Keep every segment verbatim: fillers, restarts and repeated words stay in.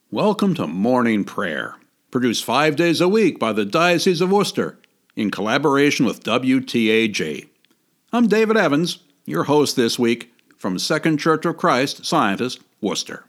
Welcome to Morning Prayer, produced five days a week by the Diocese of Worcester in collaboration with W T A G. I'm David Evans, your host this week from Second Church of Christ, Scientist, Worcester.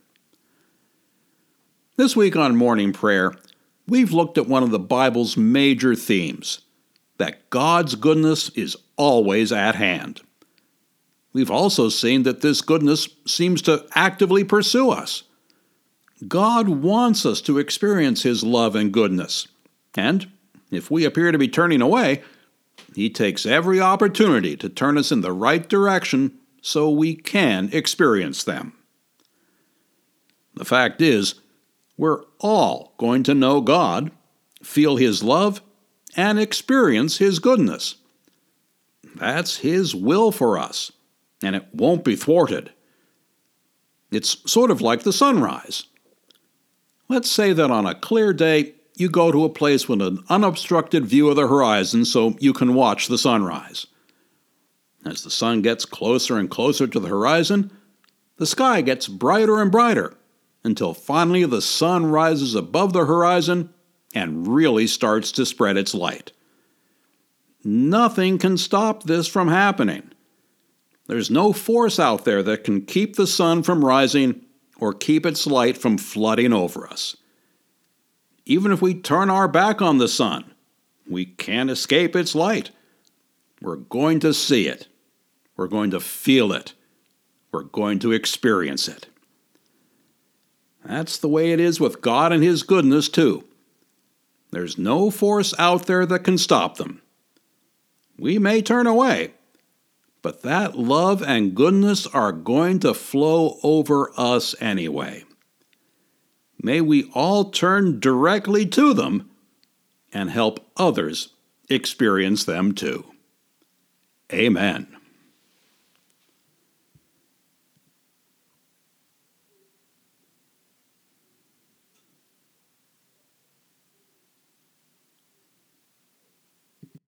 This week on Morning Prayer, we've looked at one of the Bible's major themes, that God's goodness is always at hand. We've also seen that this goodness seems to actively pursue us. God wants us to experience His love and goodness, and if we appear to be turning away, He takes every opportunity to turn us in the right direction so we can experience them. The fact is, we're all going to know God, feel His love, and experience His goodness. That's His will for us, and it won't be thwarted. It's sort of like the sunrise. Let's say that on a clear day, you go to a place with an unobstructed view of the horizon so you can watch the sunrise. As the sun gets closer and closer to the horizon, the sky gets brighter and brighter until finally the sun rises above the horizon and really starts to spread its light. Nothing can stop this from happening. There's no force out there that can keep the sun from rising or keep its light from flooding over us. Even if we turn our back on the sun, we can't escape its light. We're going to see it. We're going to feel it. We're going to experience it. That's the way it is with God and His goodness, too. There's no force out there that can stop them. We may turn away, but that love and goodness are going to flow over us anyway. May we all turn directly to them and help others experience them too. Amen.